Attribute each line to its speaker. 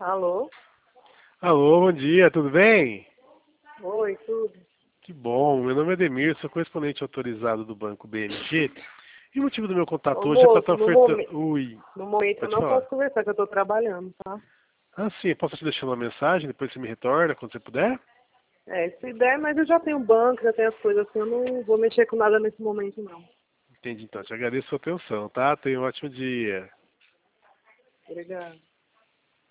Speaker 1: Alô?
Speaker 2: Alô, bom dia, tudo bem?
Speaker 1: Oi, tudo?
Speaker 2: Que bom, meu nome é Ademir, sou correspondente autorizado do Banco BMG. E o motivo do meu contato
Speaker 1: Ô,
Speaker 2: hoje é para estar
Speaker 1: moço,
Speaker 2: ofertando... Ui,
Speaker 1: no momento eu
Speaker 2: pode
Speaker 1: não
Speaker 2: falar.
Speaker 1: posso conversar, que eu tô trabalhando, tá?
Speaker 2: Ah, sim, posso te deixar uma mensagem, depois você me retorna quando você puder?
Speaker 1: Se der, mas eu já tenho banco, já tenho as coisas assim, eu não vou mexer com nada nesse momento, não.
Speaker 2: Entendi, então, te agradeço a sua atenção, tá? Tenha um ótimo dia.
Speaker 1: Obrigada.